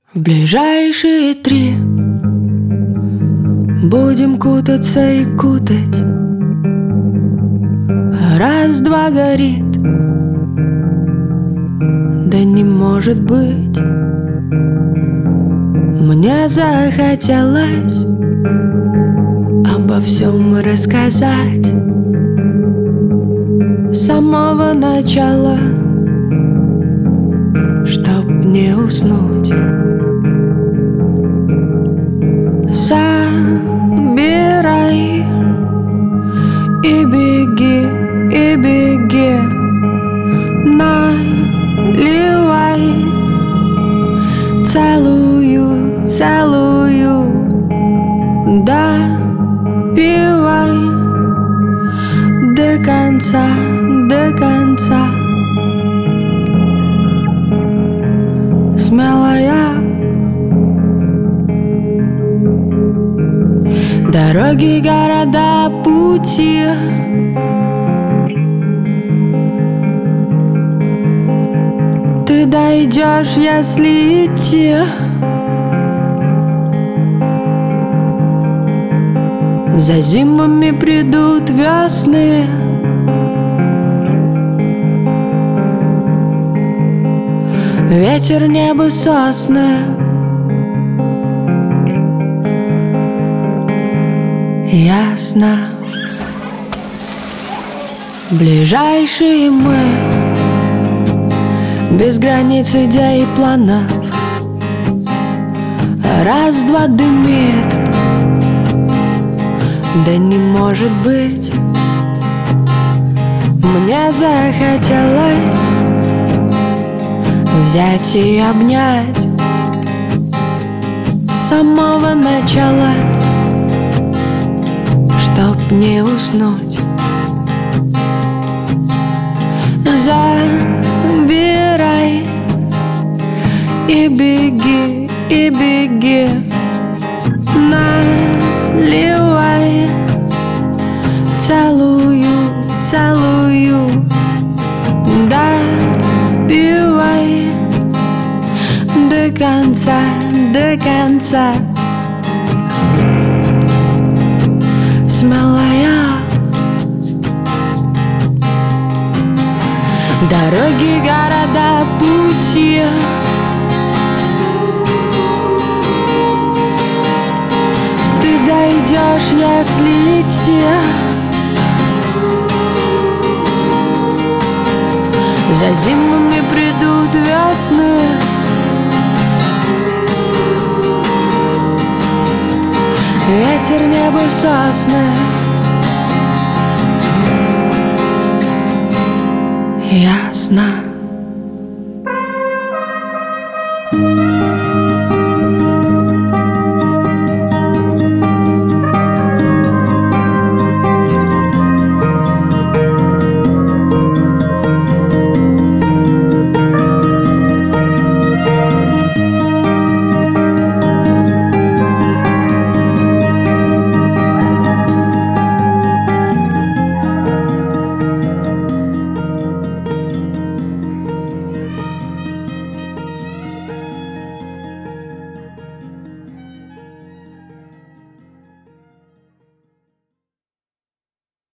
В ближайшие 3 будем кутаться и кутать. Раз-два горит, да не может быть. Мне захотелось обо всем рассказать с самого начала, чтоб не уснуть. Собирай и беги, и беги, наливай, целую, целую, допивай до конца, до конца. Смелая дороги, города, пути, ты дойдешь, если идти. За зимами придут весны, ветер, небо, сосны. Ясно. Ближайшие мы, без границ идей и планов. Раз-два дымит, да не может быть. Мне захотелось взять и обнять с самого начала, чтоб не уснуть. Забирай и беги, и беги, наливай, целую, целую, допивай до конца, до конца. Смелая дороги, города, пути, ты дойдешь, если идти. За зимами придут весны, ветер, небо, сосны. Ясно.